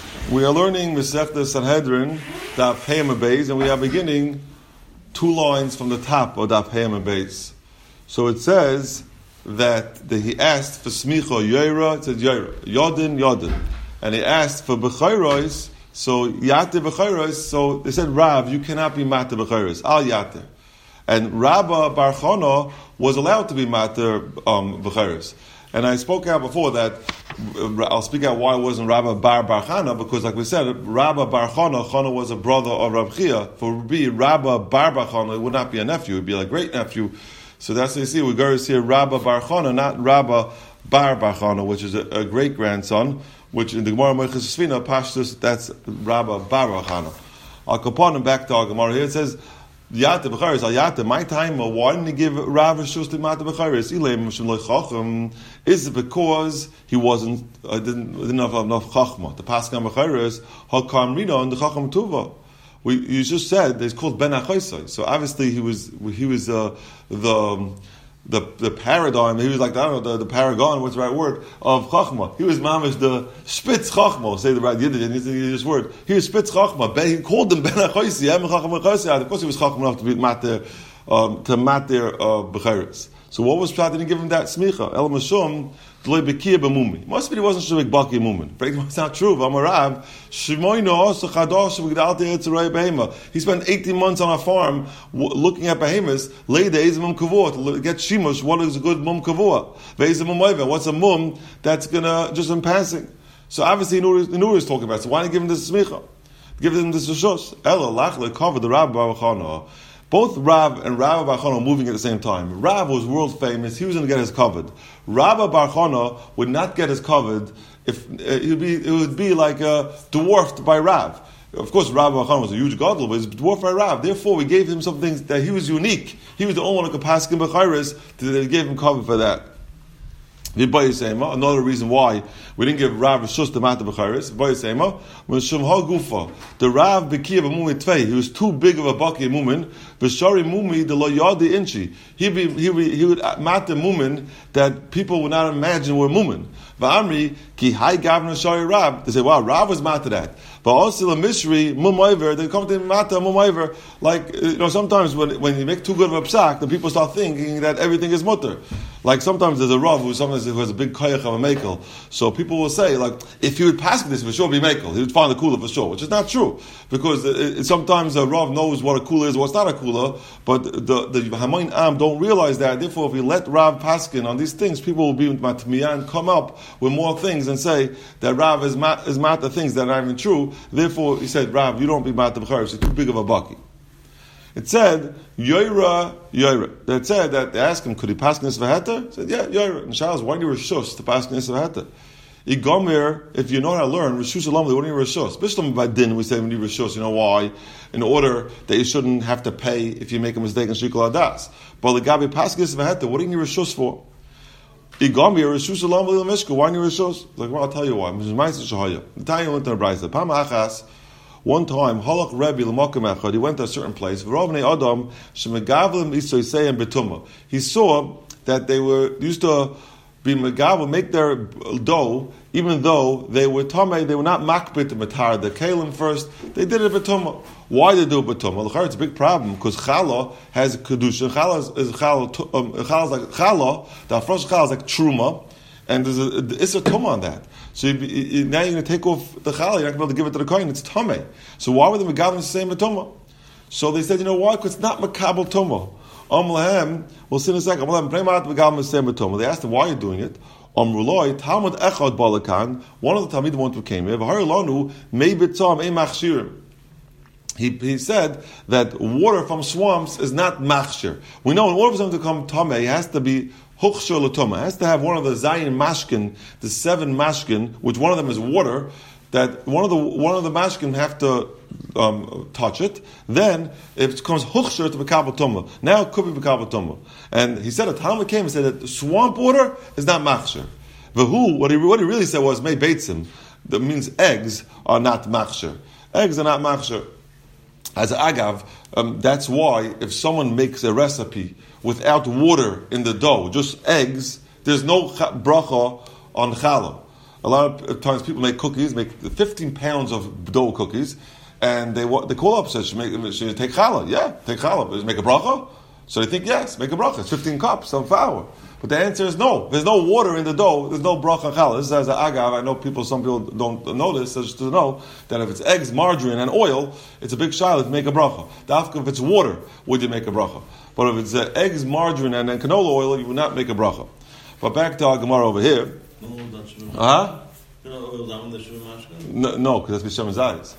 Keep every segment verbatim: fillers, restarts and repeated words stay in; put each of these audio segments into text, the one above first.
We are learning Masechta Sanhedrin, Daf Hey Amud Beis, and we are beginning two lines from the top of Daf Hey Amud Beis. So it says that the, he asked for Smicha Yoira, it says Yoira, Yodin, Yodin. And he asked for Bechayros, so Yater Bechayros, so they said, Rav, you cannot be Mater Bechayros, Al Yater. And Rabba Bar Chana was allowed to be Mater um, Bechayros. And I spoke out before that, I'll speak out why it wasn't Rabba Bar Bar Chana, because like we said, Rabba Bar Chana, Chana was a brother of Rab Chia. For it be Rabba Bar Bar Chana, it would not be a nephew, it would be like great nephew. So that's what you see, we go to see Rabba Bar Chana, not Rabba Bar Bar Chana, which is a, a great grandson, which in the Gemara Moiches Sfina, Pashtus, that's Rabba Bar Bar Chana. I'll compare him back to our Gemara here, it says, Yata b'charis al yata. My time, why didn't he give Rav Rishus to Mata b'charis? Is it because he wasn't uh, didn't didn't have enough chachma? The paskan b'charis hakam rino and the chacham tuva. We you just said it's called ben achaisai. So obviously he was he was uh, the. Um, The the paradigm, he was like, I don't know, the, the paragon, what's the right word, of Chachma. He was mamish the Spitz Chachma, say the right Yiddish, and this word. He was Spitz Chachma. He called him Ben HaChoisi, Em Chachma Choisi. Of course he was Chachma enough to be mater, um, to mater uh, B'chayris. So what was Pshat? Didn't give him that smicha. El Mashum, D'loi Bekiya B'mumi. Must be he wasn't Shavik Baki Mumin. It's not true. V'amarav, Shimoino, Sechadash, V'gdalte Yitzarei Behema. He spent eighteen months on a farm w- looking at behemoths, lay the Ezemum Kavua, to get Shimush, what is a good Mum Kavua? Ve'ezemum Oiva, what's a Mum that's gonna, just in passing? So obviously he knew, he knew what he was talking about. So why didn't he give him this smicha? Give him this Rishus. Ela, Lachle, covered the Rabbi Bar Chana. Both Rav and Rabba Bar Chana were moving at the same time. Rav was world famous; he was going to get his covered. Rabba Bar Chana would not get his covered if uh, it would be it would be like uh, dwarfed by Rav. Of course, Rabba Bar Chana was a huge gadol, but he was dwarfed by Rav. Therefore, we gave him some things that he was unique. He was the only one who could pass him b'chayris. They gave him cover for that. Another reason why we didn't give Rav Rishus to Mata b'chayris. When Shemha Gufa, the Rav Bekiya b'mumi tvei, he was too big of a baki mumin. V'shari mumi the lo yadi inchi. He be he be, he would mata mumin that people would not imagine were mumin. V'amri ki hai gavna shari Rav. They say, wow, Rav was mata that. But also the Mishri mumayver, they come to mata mumayver. Like you know, sometimes when when you make too good of a psak, then people start thinking that everything is mutter. Like sometimes there's a Rav who sometimes who has a big koyach of a mekel. So people will say, like, if he would pass this for sure, be mekel. He would find a cooler for sure, which is not true because it, it, sometimes a Rav knows what a cooler is, what's not a cooler. But the the Hamayin Am don't realize that. Therefore, if we let Rav paskin on these things, people will be matmiya and come up with more things and say that Rav is mat is mat the things that are not even true. Therefore, he said, Rav, you don't be mat the b'charis. You're too big of a baki. It said, Yoira, Yoira. That said that they asked him, could he pass this v'heter? He said, yeah, Yoira. And Shalas, why do you reshus to pass this v'heter? Igomer, if you know how to learn, reshus alam, they wouldn't need reshus. Bishlam by din, we say we need reshus. You know why? In order that you shouldn't have to pay if you make a mistake in shikol adas. But the gabi pass this v'heter, what do you need reshus for? Igomer, reshus alam v'il mishka. Why do you need reshus? Like, well, I'll tell you why. The time you went to the brayza. Pam achas. One time, Halach Rebbe l'makom echad, he went to a certain place. V'rovnei Adam shemegavlim isoisei betuma. He saw that they were used to be megavel, make their dough, even though they were tamei, they were not makbit matar the kalim first. They did it betuma. Why did they do it betuma? It's a big problem because challah has kedusha. Challah is, is challah. Um, challah is like challah. The first challah is like truma. And there's a, it's a tumah on that. So you, you, now you're going to take off the challah, you're not going to be able to give it to the kohen, it's tameh. So why were the megalim saying tumah? So they said, you know why? Because it's not makabel tumah. Am lahem, we'll see in a second. Am lahem, premat megalim saying tumah. They asked him, why are you doing it? Am ruloi, Talmud echad balakan, one of the Talmidim went who came here, v'hari lanu, mei bitzam, ei machshirim. He, he said that water from swamps is not machshir. We know in order for something to come tameh, it has to be Huchshir l'toma. It has to have one of the Zayin mashkin, the seven mashkin, which one of them is water. That one of the one of the mashkin have to um, touch it. Then it becomes huchshir to bekabel toma. Now it could be bekabel toma. And he said a Talmud came and said that swamp water is not machshir. V'hu, what he what he really said was mei beitzim. That means eggs are not machshir. Eggs are not machshir. As agav, um, that's why if someone makes a recipe without water in the dough, just eggs, there's no bracha on challah. A lot of times people make cookies, make fifteen pounds of dough cookies, and they they call up, says, should, make, should take challah? Yeah, take challah. Does it make a bracha? So they think, yes, make a bracha. It's fifteen cups of flour. But the answer is no. There's no water in the dough. There's no bracha challah. This is as an agav. I know people, some people don't know this, so just to know that if it's eggs, margarine, and oil, it's a big shiloh to make a bracha. Dafka, if it's water, would you make a bracha? But if it's uh, eggs, margarine, and then canola oil, you would not make a bracha. But back to our Gemara over here. Huh? No, no, because that's B'Shem Zayis.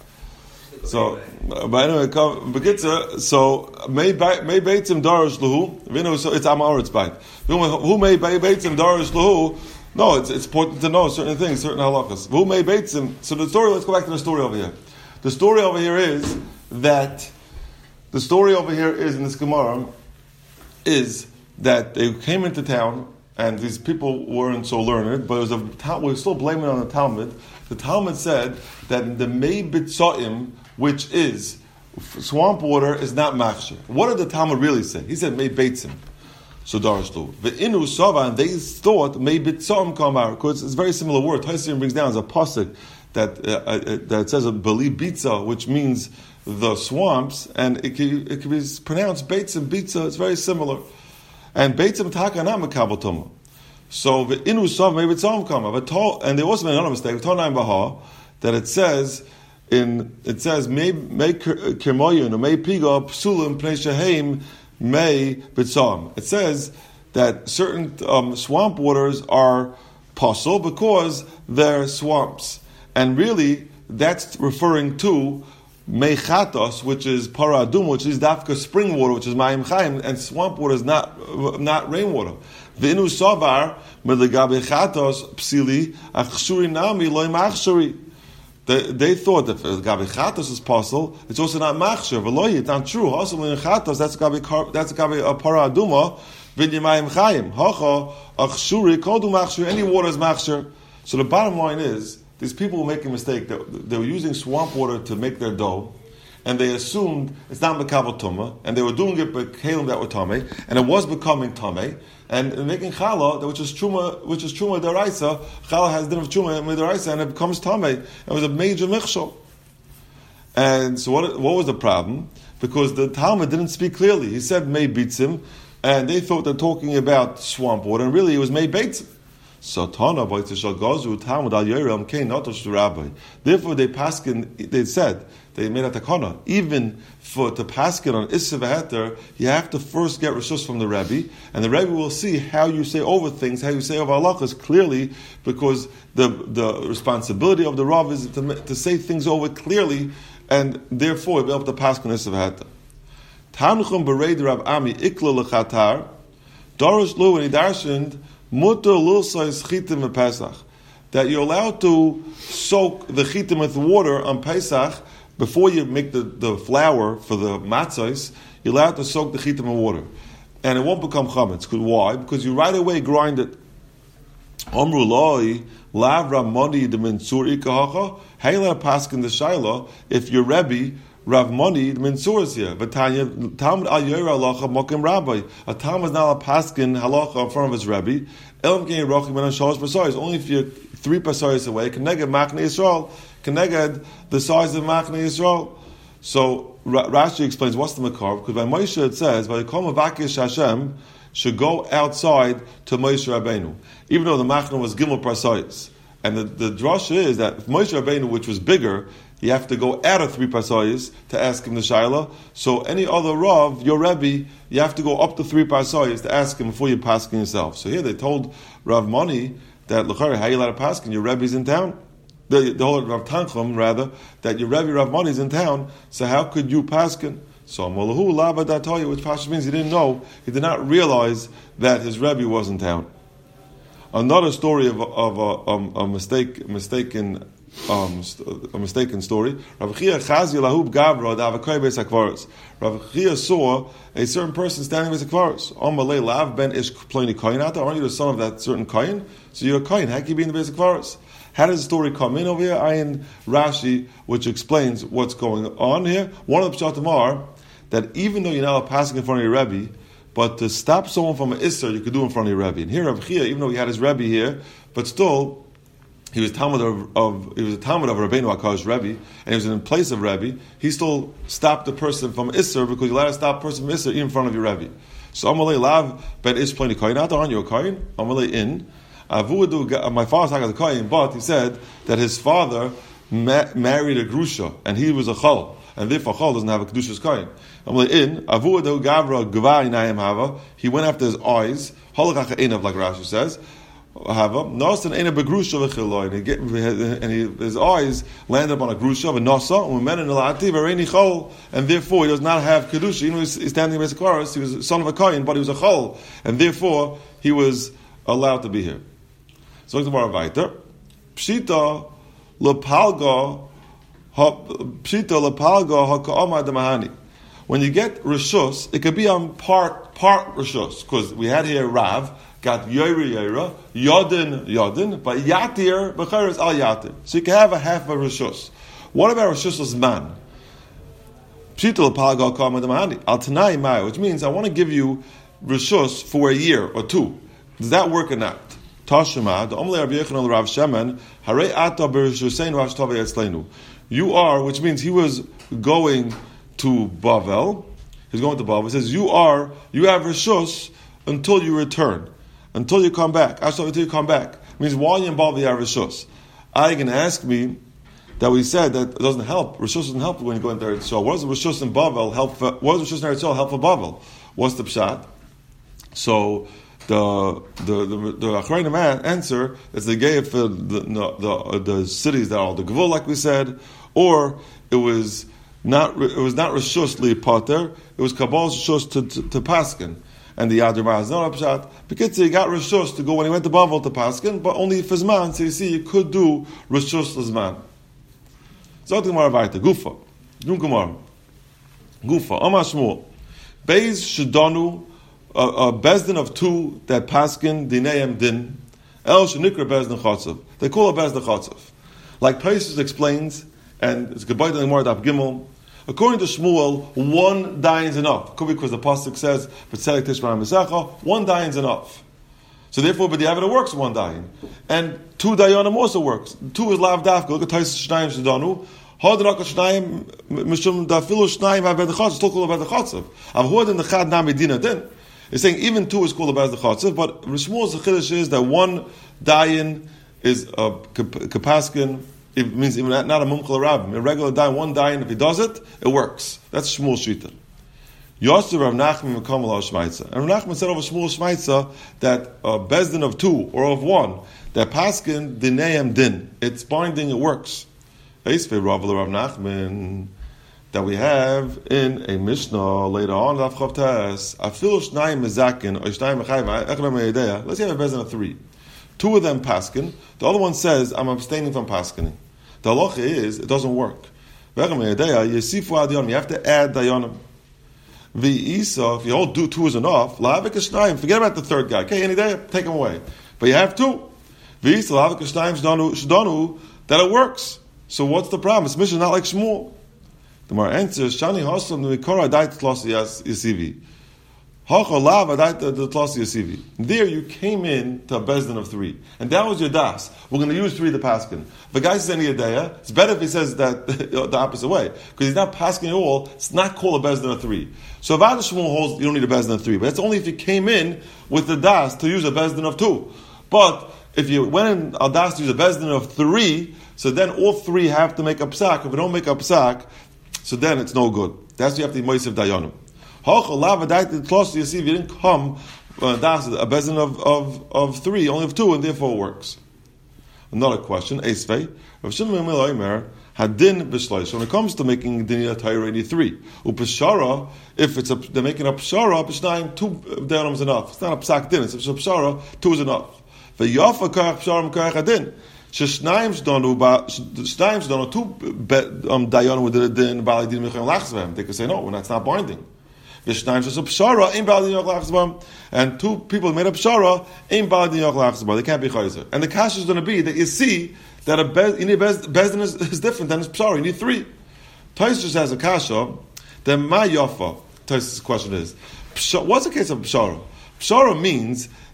So, but anyway, Begitza, so, may beitzim darish lahu, so it's Amaret's bite. Who may beitzim darish lahu? No, it's, it's important to know certain things, certain halachas. Who may beitzim? So the story, let's go back to the story over here. The story over here is that, the story over here is, in this Gemara, is that they came into town, and these people weren't so learned, but it was a, we were still blaming it on the Talmud. The Talmud said that the Mei Bitzoim, which is swamp water, is not machshir. What did the Talmud really say? He said Mei Beitzim. So darashlu. The inu sava, and they thought Mei Bitzoim kamar, because it's a very similar word. Taisim brings down as a pasuk that uh, uh, that says a beli bitza, which means the swamps, and it can, it can be pronounced Beitzim bitza. It's very similar. And Beitzim taka not mekabel tuma. So the inu sav maybe it's some kama. But told, and they also made another mistake. Told nine baha that it says in it says may may kirmoyun or may piga psulim pnei sheheim may bitzam. It says that certain um, swamp waters are pasul because they're swamps, and really that's referring to Mechatos, which is paradum, which is dafka spring water, which is mayim chaim, and swamp water is not not rainwater. V'inu savar melegabe chatos psili achshuri nami loy machshuri. They thought that gabe chatos is possible. It's also not machshur. V'loy, it's not true. Also in chatos, that's gabe that's gabe a paraduma v'yimayim chaim. Hacha achshuri kodu machshur. Any water is machshur. So the bottom line is, these people were making a mistake. They, they were using swamp water to make their dough, and they assumed it's not mekabel tumah, and they were doing it by kalim that were tameh, and it was becoming tameh, and making challah, which is truma, which is truma deraisa. Challah has din of truma deraisa, and it becomes tameh. It was a major michshol. And so, what, what was the problem? Because the Talmud didn't speak clearly. He said mei bitzim, and they thought they're talking about swamp water, and really it was mei beitzim. Satana b'yitzishal gazu Talmud al Yeram kein notosh to Rabbi. Therefore, they paskin. They said they made a takana. Even for to paskin on Issa v'heter, you have to first get rishus from the Rebbe, and the Rebbe will see how you say over things, how you say over halachas clearly, because the the responsibility of the Rav is to, to say things over clearly, and therefore be able to paskin Issa v'heter. Tanuchum bereid Rav Ami ikla lechatar Darish Lu, and he darshened Mutter lulsais chitim at Pesach, that you're allowed to soak the chitim with water on Pesach before you make the, the flour for the matzos. You're allowed to soak the chitim in water, and it won't become chametz. Why? Because you right away grind it. Omru loi lav ramoni de mensur ikahacha. Hey, let paskin the shaila if your Rebbe Rav Moni the mensur is here. But Talmud al Yera halacha mokim rabbi. A Talmud is not a paskin halacha in front of his Rebbe. Elam kein rochim ben shalosh pasayis. Only if you're three pasayis away. Keneged machne Yisrael. Keneged the size of machne Yisrael. So Rashi explains what's the makar, because by Moshe it says vaykom avakish Hashem should go outside to Moshe Rabbeinu, even though the machne was gimel pasayis. And the, the drasha is that if Moshe Rabbeinu, which was bigger, you have to go out of three pasayis to ask him the shaila. So any other Rav, your Rebbe, you have to go up to three pasayis to ask him before you paskin yourself. So here they told Rav Moni that l'chari, how you let a paskin? Your Rebbe's in town. The, the whole Rav Tanchum rather that your Rebbe Rav Moni's in town. So how could you paskin? So Molahu Laba Datoya, which Pasha means he didn't know, he did not realize that his Rebbe was in town. Another story of, of a, um, a mistake, mistaken, um, a mistaken story. Rav Chia Chazi Lahub Gavra Davakoy Beis Hakvaros. Rav Chia saw a certain person standing Beis Hakvaros. Omalei Lav Ben Ish Ploni Koinata. Aren't you the son of that certain Koin? So you're a Koin. How can you be in the Beis Hakvaros? How does the story come in over here? I in Rashi, which explains what's going on here. One of the pshatim are that even though you're not passing in front of your Rebbe, but to stop someone from an Isser, you could do in front of your Rebbe. And here, Rav Chia, even though he had his Rebbe here, but still, he was Talmud of, of he was a Talmud of Rabbeinu Akash Rebbe, and he was in place of Rebbe, he still stopped the person from Isser because you allowed to stop a person from Isser in front of your Rebbe. So Amalei Lav Ben Ish Pliny Kohen, not on your Kohen, Amalei in. Avudu, my father's talking to the Kohen, but he said that his father ma- married a Grusha, and he was a Chol, and therefore Chol doesn't have a Kedusha's Kohen. Amalei in. Avudu Gavra Gavai Nayim Hava, he went after his eyes, Holakacha Einav, like Rashi says. Hava Nosan Einav Begrusha v'Chiloy, and, he, and he, his eyes landed upon a Grusha of a Nosa, and men in the Lati Vareini Chol, and therefore he does not have Kedusha. Even though he's standing in the chorus, he was a son of a Kohen, but he was a Chol, and therefore he was allowed to be here. So the Gemara weiter. Pshita lepalga pshita lepalga haka'ama demahani. When you get rishus, it could be on part part rishus, because we had here Rav got yoyra yoyra yodin yodin, but yatir b'cheres al yatir. So you can have a half of a rishus. What about rishus man? Pshita lepalga haka'ama demahani al tanai mai, which means I want to give you rishus for a year or two. Does that work or not? Tashema, the Omle Rabbi Yechon Rav Shemen, Harei Ata Berishusein Rav Shtavei Etzleinu. You are, which means he was going to Bavel. He's going to Bavel. He says, you are, you have Rishus until you return, until you come back. Actually, until you come back. It means while you're in Bavel, you have Rishus. I can ask me that we said that it doesn't help. Rishus doesn't help when you go into Eretz Yisrael. What does Rishus in Bavel help for, what does Rishus in Eretz Yisrael help for Bavel? What's the pshat? So, The the the, the Achrayim answer is they gave for the, the the the cities that are the Gevul, like we said, or it was not it was not Rishus li Potter, it was Kabbal's Rishus to, to to Paskin, and the Yad Ramah is not upshot because he got Rishus to go when he went to Bavel to Paskin, but only for Zman. So you see, you could do Rishus Zman. So the Gemara weiter Gufa, Nun Gemara Gufa Amar Shmuel Beis Shadanu. A, a bezdin of two that paskin dinayim din el shenikra bezdin chotzav. They call it bezdin chotzav. Like Paisus explains, and it's Gebayt Lemar Daf Gimel. According to Shmuel, one dayan is enough. Could be because the pasuk says, "V'tzelek tishmar misecha." One dayan is enough. So therefore, but the Aveda works one dayan, and two dayanim also works. Two is lav dafka. Look at Paisus Shnayim Shadanu. Hodanaka Shnayim Mishum Dafilu Shnayim Aveda Chotzav. Still called Aveda Chotzav. Avhodan the Chad Nami Dina Din. It's saying even two is called a Bez the Chotzev, but Rishmuel's chiddush is that one dayan is a kapaskin. It means even not, not a mumchal rabbim. A regular dayan, one dayan, if he does it, it works. That's Shmuel's shita. Yosef Rav Nachman Mekamal al Shmaitza. And Rav Nachman said over Shmuel's Shmaitza that a bezdin of two or of one, that paskin dinayim din. It's binding, it works. Eisvei Rav Rav Nachman. That we have in a Mishnah later on, Daf Chav Tes, Afilu Shnayim Mezakin or Shnayim Mechayva, Echad Me'edea. Let's say I have a bezdin of three. Two of them paskin. The other one says, I'm abstaining from paskining. The halacha is, it doesn't work. Echad Me'edea, Yesifu Adiyonim. You have to add Dayonim. V'isa, if you hold two is enough, La'avik Shnayim. Forget about the third guy. Okay, any day, take him away. But you have two. V'isa, La'avik Shnayim Shdonu, that it works. So what's the problem? It's Mishnah not like Shmuel. The more answers, Shani Hoslam the Mikora Adait Tlos Yasivi. Hocho Lav Adait the Tlos Yasivi. There you came in to a bezdin of three. And that was your das. We're going to use three to paskin. If a guy says any Adaya, it's better if he says that the opposite way. Because he's not paskin at all, it's not called a bezdin of three. So if Ad Shmuel holds, you don't need a bezdin of three. But that's only if you came in with the das to use a bezdin of two. But if you went in al das to use a bezdin of three, so then all three have to make a psak. If we don't make a psak, so then it's no good. That's why you have to be Moisev Dayanim. You didn't come uh, das a bezin of, of, of three, only of two, and therefore it works. Another question, Eisvei, Rav Shimon ben Omer hadin b'shleish. When it comes to making diniyah Torah eighty-three, upeshara, if it's a, they're making a peshara, b'shnayim, two dayanim is enough. It's not a psak din, it's a peshara, two is enough. V'yafa karach peshara m'karach hadin. Shnayim shdonu ba shnayim shdonu two um dayan with the din bali din mechem lachzvem. They could say no, that's not binding. V'shnayim shashu pshara in bali din lachzvem, and two people made a pshara in bali din lachzvem. They can't be chayzer. And the kasha is going to be that you see that a bez, you need bez, bezdin is, is different than a pshara. You need three. Tais just has a kasha. Then my yafa. Tais' question is, what's the case of pshara? Pshara means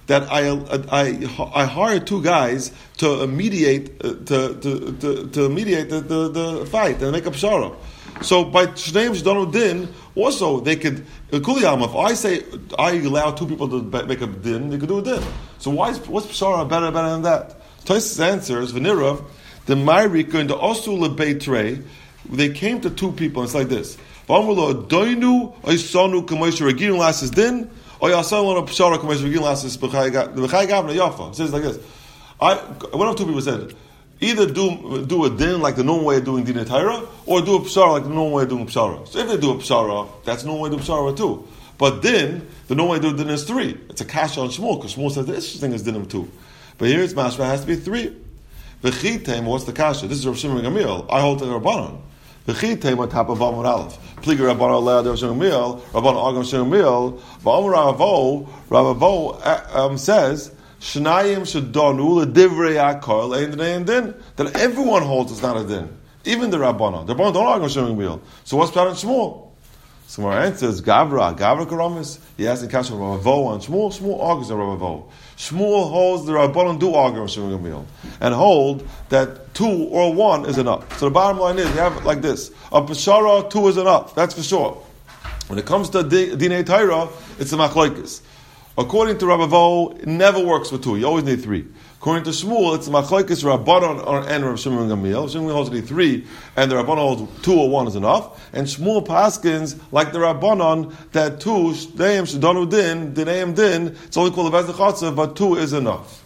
that I I I hired two guys to mediate uh, to, to, to to mediate the, the, the fight and make a pshara. So by Shneim Shadonu Din, also they could Kuliyam. If I say I allow two people to make a din, they could do a din. So why is what's pshara better better than that? Tosis answers Venirav the Ma'arika and the Osul Lebeitrei. They came to two people. And it's like this. Doinu Oisonu Kamoisha Regin Lasses Din. Oh, yeah, someone on Pshara Kamesh Regin Lasses B'chai Gavna Yafa. It says like this. I one of two people said, either do do a din like the normal way of doing din Torah, or do a pshara like the normal way of doing pshara. So if they do a pshara, that's the normal way to do pshara too. But din, the normal way to do din is three. It's a kasha on Shmuel, because Shmuel says the interesting is din of two. But here it's mashma has to be three. V'chitem, what's the kasha? This is Rav Shimon Gamliel. I hold the Rabbanon. V'chitem on top of Amud Aleph. Pliga Rabbanon Leah Rav Shimon Gamliel. Rabbanon Agam Shimon Gamliel. V'Amur Ravo, Ravo um, says. Shnayim shadonu ledivrei akar le'in din. That everyone holds it's not a din, even the Rabbanon. The Rabbanon don't argue Shimon Gamliel. So what's Pshat on Shmuel? So my answer is Gavra, Gavra Karamis. He asks the question of Ravo on Shmuel. Shmuel argues on Ravo. Shmuel holds the Rabbanon do argue on Shimon Gamliel and hold that two or one is enough. So the bottom line is you have it like this: a Peshara two is enough. That's for sure. When it comes to Dinei Torah, it's a machlokes. According to Rabavo, it never works with two. You always need three. According to Shmuel, it's Machlokes Rabbanon and Rav Shimon Gamliel. Shimon holds to need three, and the Rabbanon holds two or one is enough. And Shmuel paskins like the Rabbanon that two Shneim Shadonu Din Dineim Din. It's only called a Vezechatzav, but two is enough.